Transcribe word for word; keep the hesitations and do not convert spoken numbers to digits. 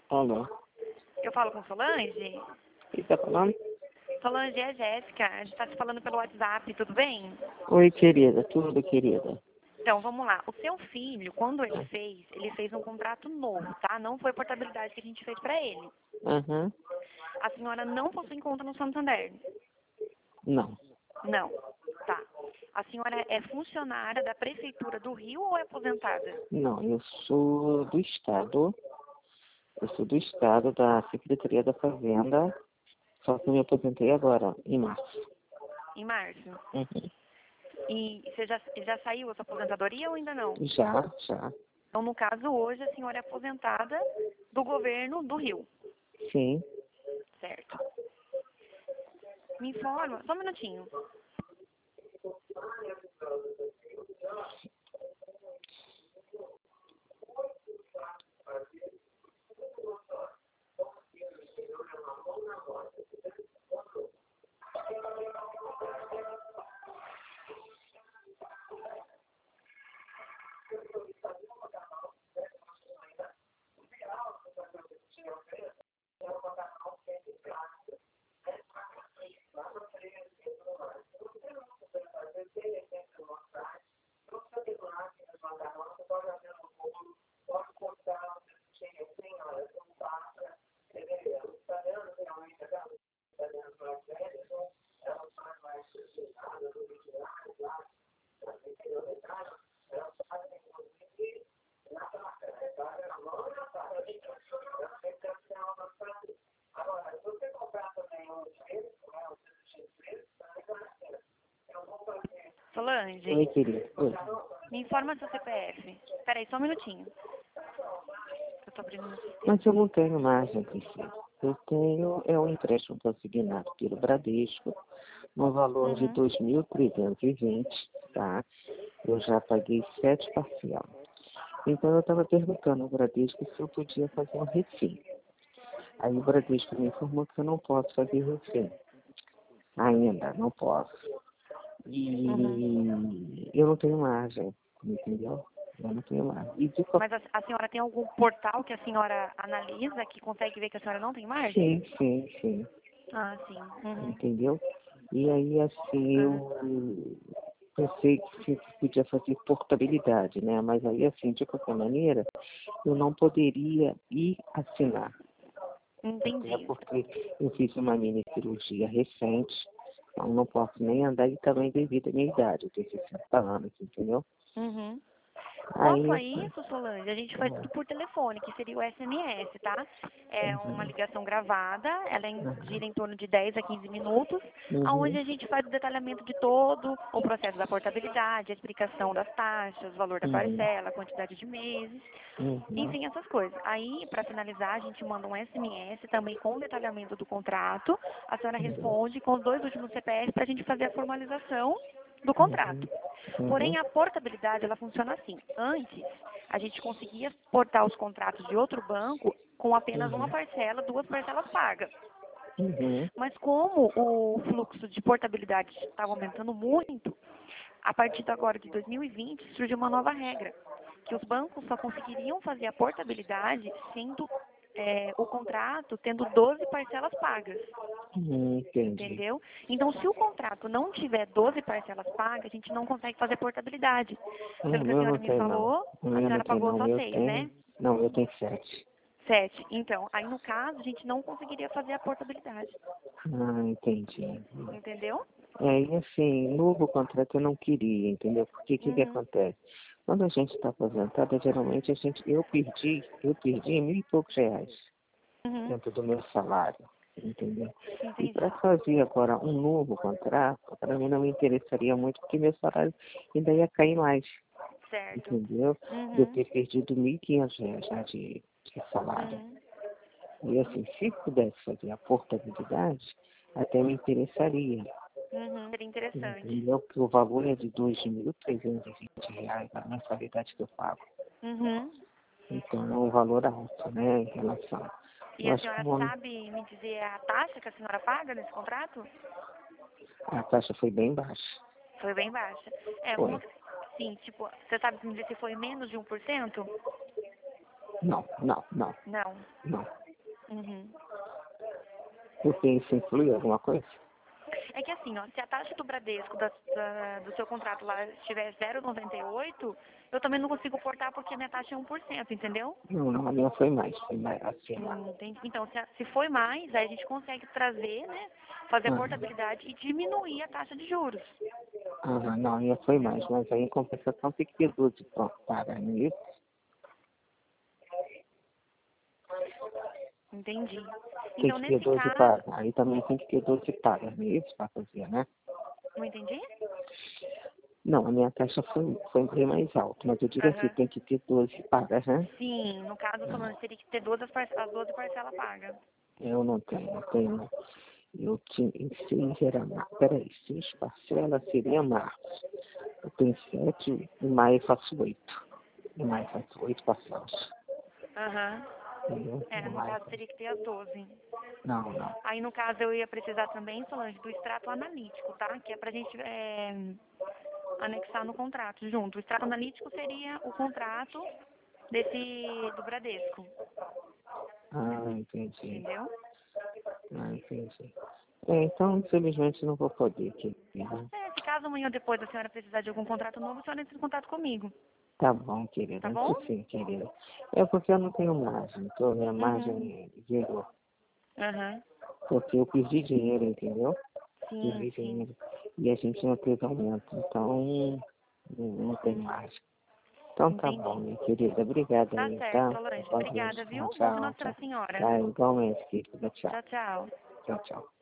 Alô? Eu falo com Solange? Quem tá falando? Solange, é a Jéssica. A gente está te falando pelo WhatsApp, tudo bem? Oi, querida. Tudo, querida. Então, vamos lá. O seu filho, quando ele fez, ele fez um contrato novo, tá? Não foi portabilidade que a gente fez para ele. Aham. A senhora não possui conta no Santander? Não. Não. Tá. A senhora é funcionária da Prefeitura do Rio ou é aposentada? Não, eu sou do Estado. Eu sou do Estado, da Secretaria da Fazenda. Só que eu me aposentei agora, em março. Em março. Uhum. E você já, já saiu essa aposentadoria ou ainda não? Já, já. Então, no caso, hoje a senhora é aposentada do governo do Rio, Sim. certo? Me informa, só um minutinho. Solange, Oi, querida. Oi. me informa seu C P F. Peraí, só um minutinho. Eu tô abrindo meu sistema. Mas eu não tenho margem, Priscila. Eu tenho, é um empréstimo consignado pelo Bradesco, no valor de Uhum. dois mil trezentos e vinte, tá? Eu já paguei sete parcial. Então eu estava perguntando ao Bradesco se eu podia fazer um refém. Aí o Bradesco me informou que eu não posso fazer refém. Ainda, não posso. Uhum. E eu não tenho margem, entendeu? Eu não tenho margem. E de qual- Mas a, a senhora tem algum portal que a senhora analisa que consegue ver que a senhora não tem margem? Sim, sim, sim. Ah, sim. Uhum. Entendeu? E aí, assim, Uhum. eu pensei que sim, que podia fazer portabilidade, né? Mas aí, assim, de qualquer maneira, eu não poderia ir assinar. Até Entendi. porque eu fiz uma mini cirurgia recente, então não posso nem andar e também devido à minha idade, eu tenho sessenta anos, entendeu? Uhum. Quanto Aí, a assim, isso, Solange, a gente faz tudo por telefone, que seria o S M S, tá? É uma uhum, ligação gravada, ela em- uhum, gira em torno de dez a quinze minutos, onde uhum, a gente faz o detalhamento de todo o processo da portabilidade, a explicação das taxas, o valor da uhum, parcela, a quantidade de meses, uhum, enfim, essas coisas. Aí, para finalizar, a gente manda um S M S também com o detalhamento do contrato, a senhora uhum, responde com os dois últimos C P F para a gente fazer a formalização do uhum, contrato. uhum, Porém, a portabilidade, ela funciona assim. Antes, a gente conseguia portar os contratos de outro banco com apenas uma uhum, parcela, duas parcelas pagas. uhum. Mas como o fluxo de portabilidade estava aumentando muito, a partir de agora de dois mil e vinte surgiu uma nova regra, que os bancos só conseguiriam fazer a portabilidade sendo é, o contrato tendo doze parcelas pagas. Hum, entendi. Entendeu? Então, se o contrato não tiver doze parcelas pagas, a gente não consegue fazer portabilidade. Hum, Pelo O que a meu não senhora me tem, não. falou, O a meu não senhora tem, pagou não. O só meu seis, tem. né? Não, eu tenho sete. Sete. Então, aí no caso, a gente não conseguiria fazer a portabilidade. Ah, entendi. Entendeu? É, e assim, novo contrato eu não queria, entendeu? Porque o que que Uhum. acontece? Quando a gente está aposentada, geralmente a gente, eu perdi, eu perdi mil e poucos reais Uhum. dentro do meu salário, entendeu? E Entendi. para fazer agora um novo contrato, para mim não me interessaria muito, porque meu salário ainda ia cair mais, Certo. entendeu? De eu Uhum. ter perdido mil e quinhentos reais já de, de salário. Uhum. E assim, se pudesse fazer a portabilidade, até me interessaria. Uhum. Seria interessante. Entendeu? Porque o valor é de dois mil trezentos e vinte reais a mensalidade que eu pago. Uhum. Então é um valor alto, né, em relação. E Eu a acho que senhora o homem- sabe me dizer a taxa que a senhora paga nesse contrato? a taxa foi bem baixa. Foi bem baixa. É, Foi. vamos. Sim, tipo, você sabe me dizer se foi menos de um por cento? Não, não, não, Não. não. Uhum. Porque isso influi alguma coisa? É que assim, ó, se a taxa do Bradesco da, da- do seu contrato lá estiver zero vírgula noventa e oito, eu também não consigo portar porque a minha taxa é um por cento, entendeu? Não, não, a minha foi mais, foi mais acima. Hum, entendi. Então, se, a- se foi mais, aí a gente consegue trazer, né, fazer a Aham, portabilidade e diminuir a taxa de juros. aham, não, a minha foi mais, mas aí em compensação tem que ter doze para pagar, não é isso? Entendi. Tem Então, que ter nesse doze caso, pagas, aí também tem que ter doze pagas, não é isso para fazer, né? não entendi? Não, a minha taxa foi, foi bem mais alta, mas eu digo assim, Aham. tem que ter doze pagas, né? Sim, no caso, o Solange teria que ter doze as, parce- as doze parcelas pagas. Eu não tenho, eu tenho. Eu tinha em seis era março. Peraí, seis parcelas seria março. Eu tenho sete, em maio eu faço oito. Em maio eu faço oito parcelas. Aham. Entendeu? Em É, no maio, caso, teria que ter as doze. não, não. Aí, no caso, eu ia precisar também, Solange, do extrato analítico, tá? Que é pra gente é, anexar no contrato junto. O extrato analítico seria o contrato desse do Bradesco, Ah, entendi. entendeu? Ah, entendi. É, então, infelizmente, não vou poder, querida. É, se caso amanhã ou depois a senhora precisar de algum contrato novo, a senhora entra em contato comigo, Tá bom, querida. tá Isso bom? sim, querida. É porque eu não tenho margem. Tô, minha Uhum. margem é zero. Aham. Porque eu perdi dinheiro, entendeu? Sim, Perdi sim. dinheiro. E a gente não teve aumento. Então, não, não tem Hum, margem. Então tá bom, entendi. minha querida. Obrigada Tá aí, certo, tá? Solange. Com Deus. Obrigada, Tchau, viu? Bom final tchau, de semana, tchau. senhora. Tá, igualmente, querida. Tchau. Tchau, tchau. Tchau, tchau.